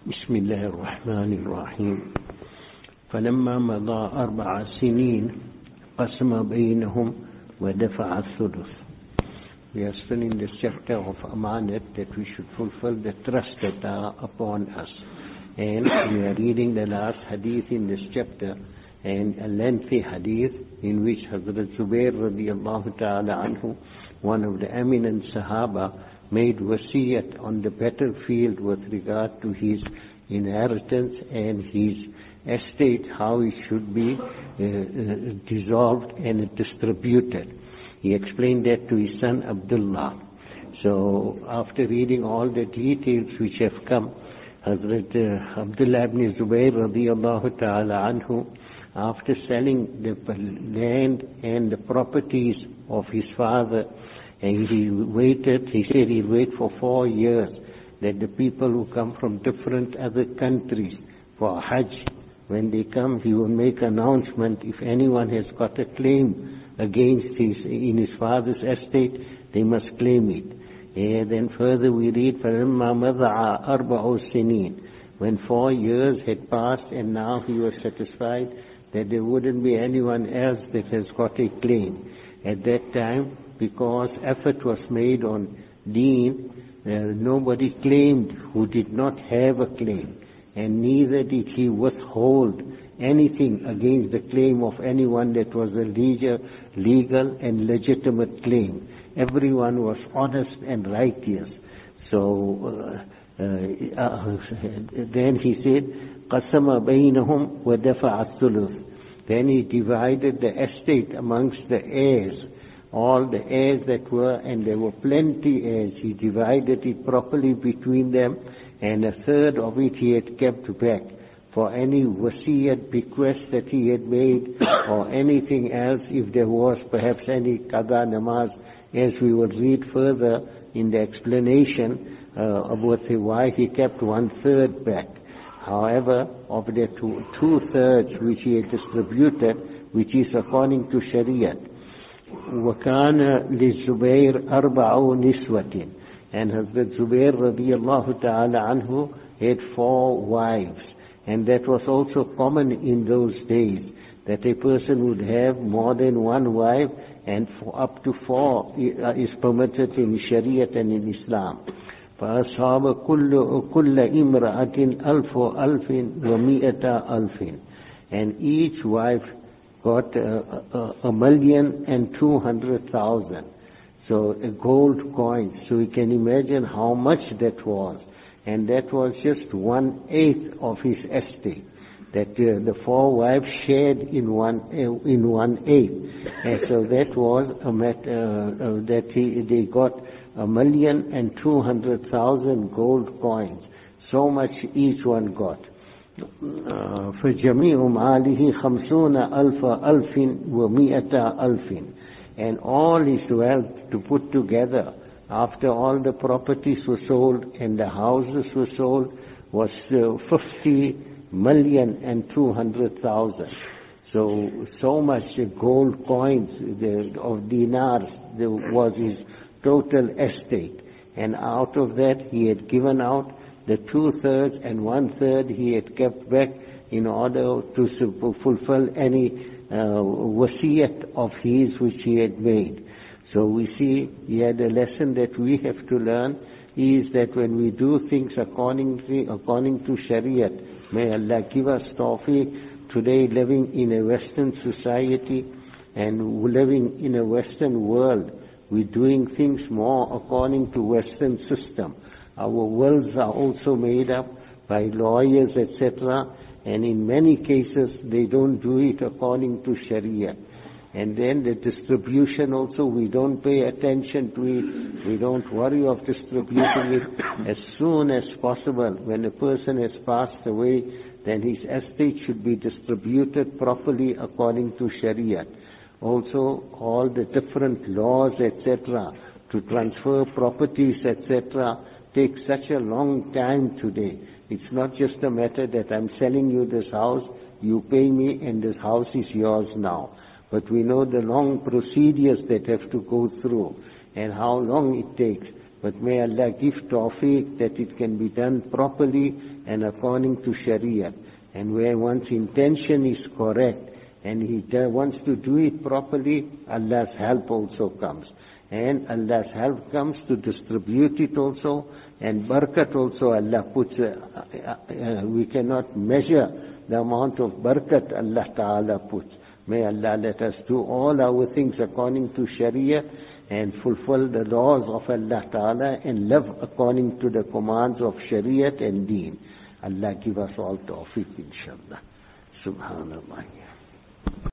بسم الله الرحمن الرحيم. فلما مضى 4 سنين قسم بينهم ودفع الثلث. We are still in this chapter of Amanat, that we should fulfill the trust that are upon us. And we are reading the last hadith in this chapter, and a lengthy hadith in which Hazrat Zubair radiallahu ta'ala anhu, one of the eminent Sahaba, made wasiyat on the battlefield with regard to his inheritance and his estate, how it should be dissolved and distributed. He explained that to his son Abdullah. So after reading all the details which have come, Hazrat Abdullah ibn Zubayr radiallahu ta'ala anhu, after selling the land and the properties of his father, and he said he'd wait for 4 years, that the people who come from different other countries for Hajj, when they come, he will make announcement. If anyone has got a claim against in his father's estate, they must claim it. And then further we read, فَلَمَّا مَضَعَ 4 سِنِينَ, when 4 years had passed, and now he was satisfied that there wouldn't be anyone else that has got a claim. At that time, because effort was made on deen, nobody claimed who did not have a claim, and neither did he withhold anything against the claim of anyone that was a legal and legitimate claim. Everyone was honest and righteous. So then he said, قَسَمَ بَيْنَهُمْ وَدَفَعَ الثُّلُث. Then he divided the estate amongst the heirs, all the heirs that were, and there were plenty heirs. He divided it properly between them, and 1/3 of it he had kept back for any wasiyat bequest that he had made, or anything else, if there was perhaps any qada namaz, as we will read further in the explanation about why he kept 1/3 back. However, of the 2/3 which he had distributed, which is according to Shariah, وَكَانَ لِلزُّبَيْرِ 4 نِسْوَةٍ, and Hazrat Zubair radiallahu ta'ala anhu had 4 wives. And that was also common in those days, that a person would have more than 1 wife, and up to 4 is permitted in Shariah and in Islam. فَأَصْحَابَ كُلَّ إِمْرَأَةٍ 1,100,000 أَلْفٍ, and each wife got 1,200,000. So a gold coin. So you can imagine how much that was. And that was just 1/8 of his estate, that the 4 wives shared in 1/8. And so that was that they got 1,200,000 gold coins. So much each one got. فَجَمِيعُ مَالِهِ 50,100 ألف, and all his wealth to put together, after all the properties were sold and the houses were sold, was 50,200,000. So much gold coins of dinars was his total estate. And out of that he had given out the 2/3, and 1/3 he had kept back in order to fulfill any wasiyat of his which he had made. So we see here the lesson that we have to learn is that when we do things according to Shariah, may Allah give us tawfiq. Today, living in a Western society and living in a Western world, we're doing things more according to Western system. Our wills are also made up by lawyers, etc., and in many cases they don't do it according to Sharia. And then the distribution also, we don't pay attention to it. We don't worry of distributing it. As soon as possible, when a person has passed away, then his estate should be distributed properly according to Sharia. Also, all the different laws, etc., to transfer properties, etc., takes such a long time today. It's not just a matter that I'm selling you this house, you pay me, and this house is yours now. But we know the long procedures that have to go through and how long it takes. But may Allah give tawfiq that it can be done properly and according to Sharia. And where one's intention is correct and he wants to do it properly, Allah's help also comes. And Allah's help comes to distribute it also, and barakat also Allah puts, we cannot measure the amount of barakat Allah Ta'ala puts. May Allah let us do all our things according to Sharia and fulfill the laws of Allah Ta'ala and live according to the commands of Shariat and Deen. Allah give us all tawfiq, inshallah. Subhanallah.